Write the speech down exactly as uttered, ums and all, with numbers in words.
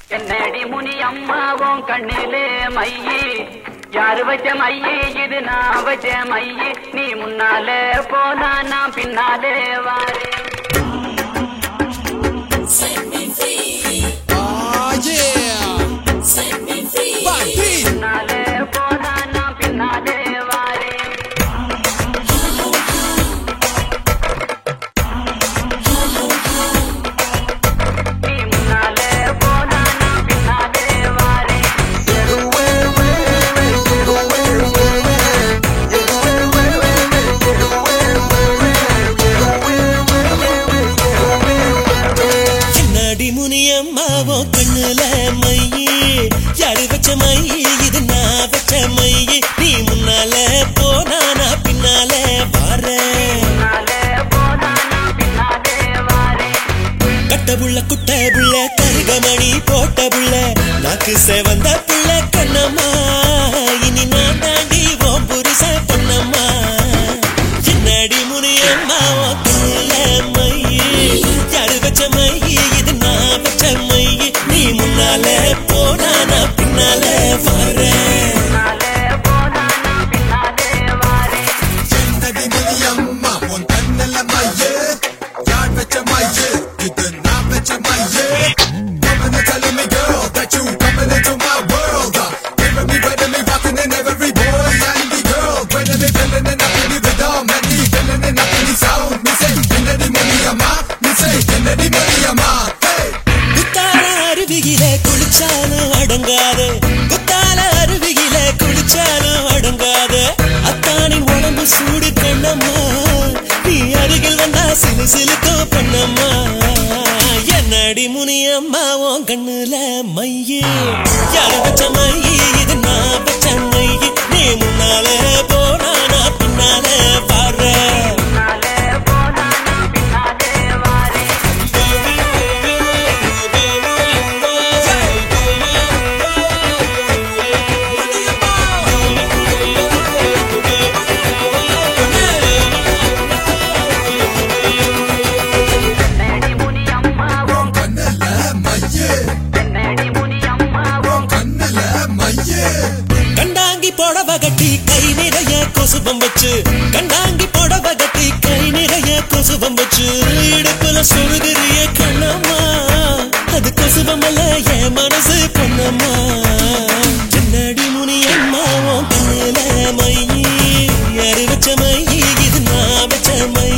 என்னடி முனி அம்மாவும் கண்ணிலே மையி யாரு வச்ச மையி இது நான் வச்ச மையி நீ முன்னாலே போனா நான் பின்னாலே வாரே முன்னாலே போனா நான் பின்னாலே வாரே நீ முன்னாலே போனா நான் பின்னாலே வாரே என்னடி முனியம்மாவோ கண்ணுல மையி யாரு வச்ச மையி இது நான் வச்ச மையி நீ முன்னால போனா நான் பின்னாலே வாரேன் முன்னாலே போனா நான் பின்னாலே வாரே கட்ட புள்ள குட்ட புள்ள கருகமணி போட்ட புள்ள நாக்கு சேவந்த புள்ள கண்ணம்மா இனி நான் தாண்டி ஓம் புருஷ பொன்னம்மா என்னடி முனியம்மாவோ கண்ணுல மையி யாரு வச்ச மையி இது நான் வச்ச மையி நீ முன்னால போனா நான் பின்னாலே வாரேன் முன்னாலே போனா நான் பின்னாலே வாரே என்னடி முனியம்மா உன் கண்ணுல மையே யார் வச்ச மையே இது நான் வச்ச மையே Coming and telling me girl that you coming into my world Giving me better me rocking in every boy and the girl When me feeling it up in the rhythm and me feeling it up in the sound Me say என்னடி Muniyamma me say என்னடி Muniyamma hey குத்தால அருவியிலே குளிச்சாலும் அடங்காது குத்தால அருவியிலே குளிச்சாலும் அடங்காது அத்தானின் உடம்பு சூடு கண்ணம்மா நீ அருகில் வந்தா சிலு சிலுக்கோ பண்ணம்மா என்னடி முனியம்மா உன் கண்ணுல மையே யார வச்ச மையி இது நான் வச்ச மையி நீ முன்னால போனா நான் பின்னால பாடுறேன் முன்னாலே போனா நான் பின்னாலே வாரே என்னடி முனி அம்மாவும் கண்ணுல மையே என்னடி முனி அம்மாவும் கண்ணுல மையே கண்டாங்கி போடவ கட்டி கை நிறைய கொசுபம் வச்சு கண்டாங்கி போடவ கட்டி கை நிறைய கொசுபம் வச்சு இடுப்புல சொருகிறிய கண்ணம்மா அது கொசுபம் அல்ல என் மனசு பொண்ணம்மா என்னடி முனியம்மா உன் கண்ணுல மையி யாரு வச்ச மையி இது நான் வச்ச மையி